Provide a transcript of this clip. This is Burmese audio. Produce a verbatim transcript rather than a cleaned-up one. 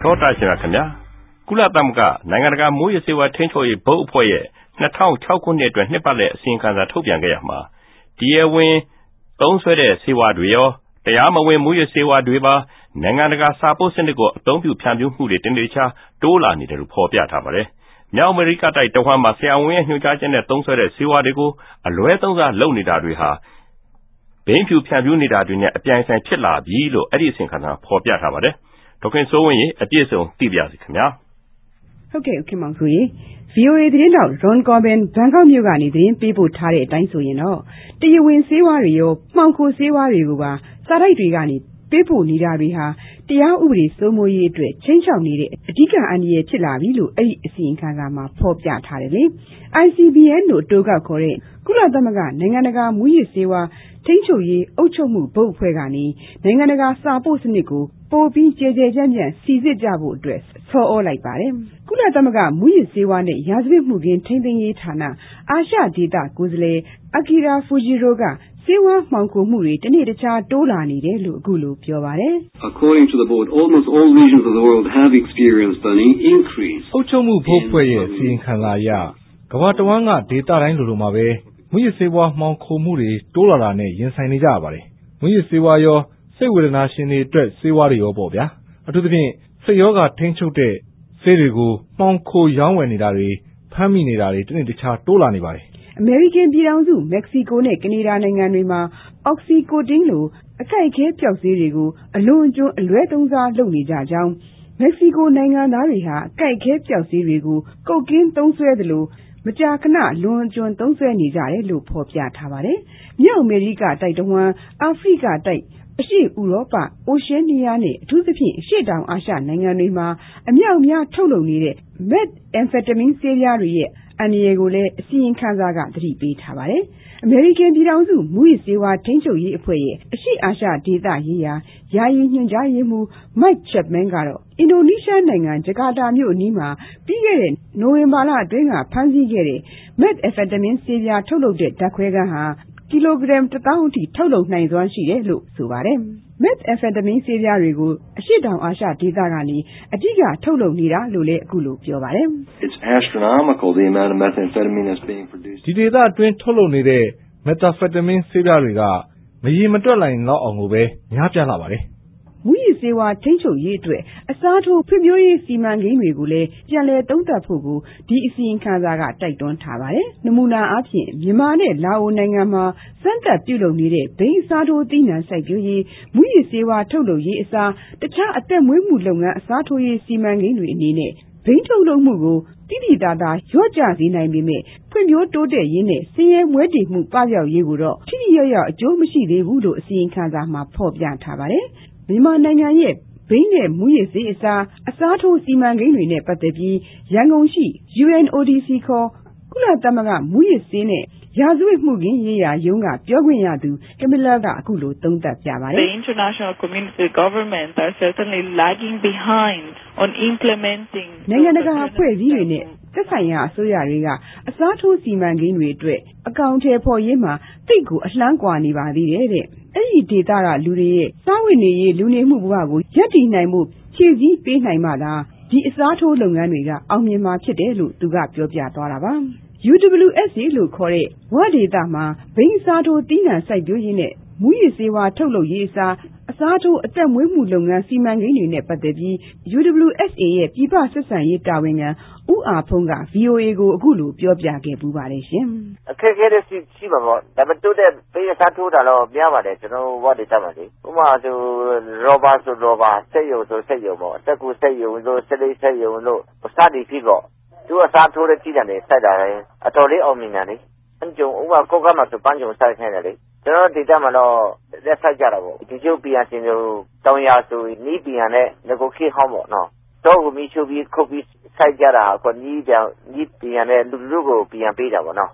တောတာရှင်ခင်ဗျာကုလသမဂ္ဂနိုင်ငံတကာမိုးရစေဝါထိန်းချုပ်ရေးဘုတ်အဖွဲ့ရဲ့၂၀၀၆ခုနှစ်အတွက်နှစ်ပတ်လည်အစီရင်ခံစာထုတ်ပြန်ခဲ့ရမှာတရားဝင်သုံးစွဲတဲ့စေဝါတွေရောတရားမဝင်မိုးရစေဝါတွေပါနိုင်ငံတကာစာပို့စနစ်ကိုအသုံးပြုဖြန့်ဖြူးမှုတွေတင်တွေချတိုးလာနေတယ်လို့ဖော်ပြထားပါတယ်။မြောက်အမေရိကတိုက်တဝှမ်းမှာဆရာဝန်ရဲ့ညွှန်ကြားချက်နဲ့သုံးစွဲတဲ့စေဝါတွေကိုအလွဲသုံးစားလုပ်နေတာတွေဟာဘိန်းဖြူဖြန့်ဖြူးနေတာတွေနဲ့အပြိုင်ဆိုင်ဖြစ်လာပြီလို့အဲ့ဒီအစီရင်ခံစာဖော်ပြထားပါတယ်။ဒေါက်ခင်စိုးဝင်းရေအပြည့်စုံသိပြစီခင်ဗျာ။ဟုတ်ကဲ့ခင်မောင်ဆိုရေ ဗွီအိုအေ သတင်းတောက် Ron Corbin ဘန်ကောက်မြို့ကနေသတင်းပေးပို့ထားတဲ့အတိုင်းဆိုရင်တော့တရားဝင်ဆေးဝါးတွေရောမှောင်ခိုဆေးဝါးတွေကိုပါစာတိုက်တွေကနေပေးပို့နေတာတွေဟာတရားဥပဒေစိုးမိုးရေးအတွက်ချင်းချောက်နေတဲ့အဓိကအန္တရာယ်ဖြစ်လာပြီလို့အဲ့ဒီအစီရင်ခံစာမှာဖော်ပြထားတယ်လေ I C B N လို့အတိုကောက်ခေါ်တဲ့ကုလသမဂ္ဂနိုင်ငံတကာမူရစ်ဆေးဝါးထိန်းချုပ်ရေးအုပ်ချုပ်မှုဘုတ်အဖွဲ့ကနေနိုင်ငံတကာစာပို့စနစ်ကိုပိုပြီးကျေကျေပြန့်ပြန့်စီစစ်ကြဖို့အတွက်ဆော်ဩလိုက်ပါတယ်ကုလသမဂ္ဂမူရစ်ဆေးဝါးနဲ့ရာဇဝတ်မှုခင်းထိန်းသိမ်းရေးဌာနအာရှဒေသကိုယ်စားလှယ်အကီရာဖူဂျီရိုကဆေးဝါးမှောင်ခိုမှုတွေတနေ့တခြားတိုးလာနေတယ်လို့အခုလိုပြောပါတယ် According to the board, almost all regions of the world have experienced an increase. အုပ်ချုပ်မှုဘုတ်ဖွဲ့ရဲ့အစီရင်ခံစာအရကမ္ဘာတဝန်းကဒေသတိုင်းလိုလိုမှာပဲမူရစ်ဆေးဝါးမှောင်ခိုမှုတွေတိုးလာတာနဲ့ရင်ဆိုင်နေကြရပါတယ်။မူရစ်ဆေးဝါးရောစိတ်ဝေဒနာရှင်တွေအတွက်ဆေးဝါးတွေရောပေါ့ဗျာ။အထူးသဖြင့်စိတ်ရောဂါထိန်းချုပ်တဲ့ဆေးတွေကိုမှောင်ခိုရောင်းဝယ်နေတာတွေဖမ်းမိနေတာတွေတနေ့တခြားတိုးလာနေပါတယ်။အမေရိကန်ပြည်ထောင်စုမက္ကဆီကိုနဲ့ကနေဒါနိုင်ငံတွေမှာအောက်ဆီကိုတင်းလိုအကိုက်ခဲပျောက်ဆေးတွေကိုအလွန်အကျွံအလွဲသုံးစားလုပ်နေကြကြောင်းမက္ကဆီကိုနိုင်ငံသားတွေဟာအကိုက်ခဲပျောက်ဆေးတွေကိုကုတ်ကင်းသုံးစွဲသလိုမကြာခဏလွန်အကျွံသုံးစွဲနေကြတယ်လို့ဖော်ပြထားပါတယ်။မြောက်အမေရိကတိုက်တဝန်းအာဖရိကတိုက်အရှေ့ဥရောပအိုရှေးနီးယားနဲ့အထူးသဖြင့်အရှေ့တောင်အာရှနိုင်ငံတွေမှာအမြောက်အများထုတ်လုပ်နေတဲ့ methamphetamine ဆေးပြားတွေရဲ့အန္တရာယ်ကိုလည်းအစီရင်ခံစာကသတိပေးထားပါတယ်။အမေရိကန်ပြည်ထောင်စုမူရစ်ဆေးဝါးထိန်းချုပ်ရေးအဖွဲ့ရဲ့အရှေ့အာရှဒေသရေးရာယာယီညွှန်ကြားရေးမှူး Mike Chapman ကတော့အင်ဒိုနီးရှားနိုင်ငံဂျကာတာမြို့အနီးမှာပြီးခဲ့တဲ့နိုဝင်ဘာလအတွင်းကဖမ်းဆီးခဲ့တဲ့ methamphetamine ဆေးပြားထုတ်လုပ်တဲ့ဓာတ်ခွဲခန်းဟာကီလိုဂရမ်တစ်သောင်းအထိထုတ်လုပ်နိုင်စွမ်းရှိတယ်လို့ဆိုပါတယ်။ methamphetamine ဆေးပြားတွေကိုအရှေ့တောင်အာရှဒေသကနေအဓိကထုတ်လုပ်နေတာလို့လည်းအခုလိုပြောပါတယ်။ It's astronomical the amount of methamphetamine that's being produced. ဒီဒေသအတွင်းထုတ်လုပ်နေတဲ့ methamphetamine ဆေးပြားတွေကမရေမတွက်နိုင်လောက်အောင်ကိုပဲများပြားလာပါတယ်မူရစ်ဆေးဝါးထိန်းချုပ်ရေးအတွက်အစားထိုးဖွံ့ဖြိုးရေးစီမံကိန်းတွေကိုလည်းပြန်လည်သုံးသပ်ဖို့ကိုဒီအစီရင်ခံစာကတိုက်တွန်းထားပါတယ်။နမူနာအားဖြင့်မြန်မာနဲ့လာအိုနိုင်ငံမှာစမ်းသပ်ပြုလုပ်နေတဲ့ဘိန်းအစားထိုးသီးနှံစိုက်ပျိုးရေးမူရစ်ဆေးဝါးထုတ်လုပ်ရေးအစားတခြားအသက်မွေးမှုလုပ်ငန်းအစားထိုးရေးစီမံကိန်းတွေအနေနဲ့ဘိန်းထုတ်လုပ်မှုကိုတိတိတသာလျော့ကျစေနိုင်ပေမဲ့ဖွံ့ဖြိုးတိုးတက်ရေးနဲ့ဆင်းရဲမွဲတေမှုပပျောက်ရေးကိုတော့ထိထိရောက်ရောက်အကျိုးမရှိသေးဘူးလို့အစီရင်ခံစာမှာဖော်ပြထားပါတယ်။မြန်မာနိုင်ငံရဲ့ဘိန်းနဲ့မူရစ်ဆေးအစားအစားထိုးစီမံကိန်းတွေနဲ့ပတ်သက်ပြီးရန်ကုန်ရှိ U N O D C ခေါ်ကုလသမဂ္ဂမူရစ်ဆေးနဲ့ရာဇဝတ်မှုခင်းရေးရာရုံးကပြောခွင့်ရသူကမလာကအခုလိုသုံးသပ်ပြပါတယ် The international community governments are certainly lagging behind on implementing နိုင်ငံတကာအဖွဲ့အစည်းတွေနဲ့သက်ဆိုင်ရာအစိုးရတွေကအစားထိုးစီမံကိန်းတွေအတွက်အကောင့်ထဲပေါ်ရေးမှာတိတ်ကိုအလှမ်းကွာနေပါသေးတယ်တဲ့အဲ့ဒီဒေတာကလူတွေရဲ့စားဝတ်နေရေးလူနေမှုဘဝကိုရပ်တည်နိုင်မှုဖြည့်ဆည်းပေးနိုင်မှသာဒီအစားထိုးလုပ်ငန်းတွေကအောင်မြင်မှာဖြစ်တယ်လို့သူကပြောပြသွားတာပါ U W S A လို့ခေါ်တဲ့ဝဒေတာမှာဘိန်းစားထိုးသီးနှံစိုက်ပျိုးရေးနဲ့မူရစ်ဆေးဝါးထုတ်လုပ်ရေးအစားအစားထိုးအသက်မွေးမှုလုပ်ငန်းစီမံကိန်းတွေနဲ့ပတ်သက်ပြီး U W S A ရဲ့ပြည်ပဆက်ဆံရေးတာဝန်ခံဦးအားဖုံးက V O A ကိုအခုလိုပြောပြခဲ့ပူပါတယ်ရှင်။အခက်အခဲတွေရှိပါပေါ့။ဒါပေမဲ့တိုးတဲ့ပေးအစားထိုးတာတော့များပါတယ်ကျွန်တော်ဝဒေတာမှာလေ။ဥပမာဆိုရောဘာဆိုရောဘာစက်ရုံဆိုစက်ရုံပေါ့။အတက်ကူစက်ရုံလို့စလိစက်ရုံလို့စသည်ဖြစ်ပေါ့။သူအစားထိုးတဲ့ကြည့်တယ်စိုက်တာလေအတော်လေးအောင်မြင်တယ်လေ။အကျုံဥပမာကိုကမှာဆိုပန်းကျုံစိုက်ခိုင်းတယ်လေ။ကျွန်တော်ဒေတာမှာတော့လက်ဆိုင်ကြတာပေါ့ဒီကျုပ်ပြန်စင်လို့တောင်ရဆိုနီးပြန်နဲ့ငကိုခေဟောင်းပေါ့နော်တော့ကိုမီချိုပြီးခုတ်ပြီးစိုက်ကြတာကိုနီးပြန်နီးပြန်နဲ့လူလူကိုပြန်ပေးတာပေါ့နော်